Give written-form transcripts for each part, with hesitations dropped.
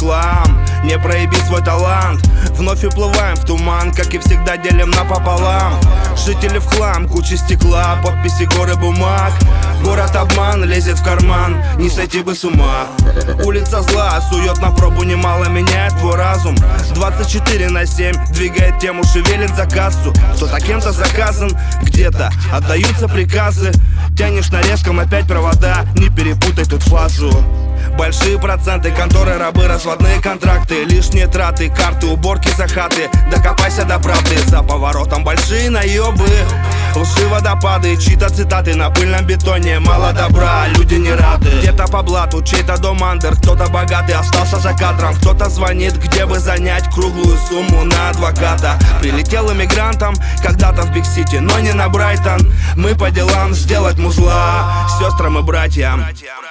реклам. Не прояви свой талант, вновь уплываем в туман, как и всегда делим напополам. Жители в хлам, куча стекла, подписи горы бумаг. Город обман лезет в карман, не сойти бы с ума. Улица зла сует на пробу немало, меняет твой разум. 24/7 двигает тему, шевелит за кассу. Кто-то кем-то заказан, где-то отдаются приказы. Тянешь на резком опять провода, не перепутай тут фазу. Большие проценты, конторы, рабы, разводные контракты, лишние траты, карты, уборки за хаты. Докопайся до правды, за поворотом большие наебы. Лжи, водопады, чьи-то цитаты на пыльном бетоне. Мало добра, люди не рады. Где-то по блату, чей-то дом андер. Кто-то богатый, остался за кадром. Кто-то звонит, где бы занять круглую сумму на адвоката. Прилетел иммигрантом когда-то в Биг-Сити, но не на Брайтон. Мы по делам сделать музла сестрам и братьям.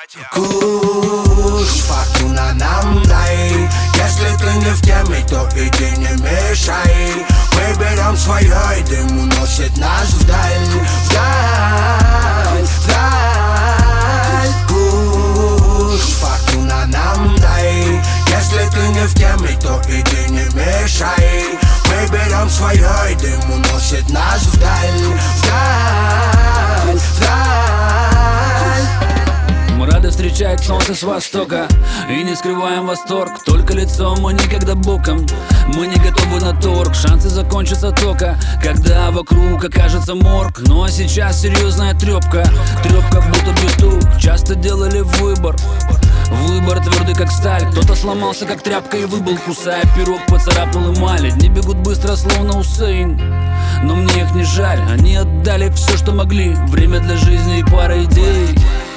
Куш, фортуна нам дай. Если ты не в теме, то иди не мешай. Мы берем свое, и дым уносит нас вдаль, вдаль, вдаль. Куш, фортуна нам дай. Если ты не в теме, то иди не мешай. Мы берем свое, и дым уносит нас вдаль, вдаль, вдаль. Мы рады встречать солнце с востока и не скрываем восторг. Только лицом, мы никогда боком. Мы не готовы на торг. Шансы закончатся только, когда вокруг окажется морг. Ну а сейчас серьезная трепка. Трепка будто битук. Часто делали выбор. Выбор твердый как сталь. Кто-то сломался как тряпка и выбыл, кусая пирог, поцарапнул эмаль. Дни бегут быстро, словно Усейн, но мне их не жаль. Они отдали все, что могли. Время для жизни и пара идей.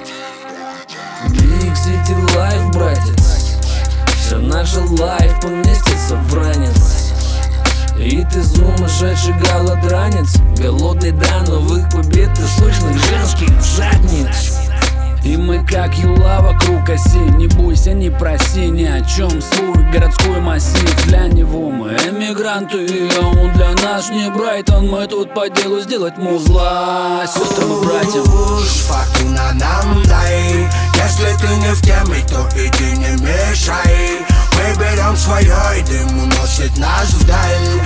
Big City Life, братец. Все наше лайф поместится в ранец. И ты сумасшедший голодранец, голодный до новых побед и сочных женских жадниц. И мы как юла вокруг оси. Не бойся, не проси ни о чем. Свой городской массив, для него мы эмигранты, а он для нас не Брайтон. Мы тут по делу сделать музла сестрам и братьям. Фортуна нам дай. Если ты не в теме, то иди не мешай. Мы берем свое, и дым уносит нас вдаль,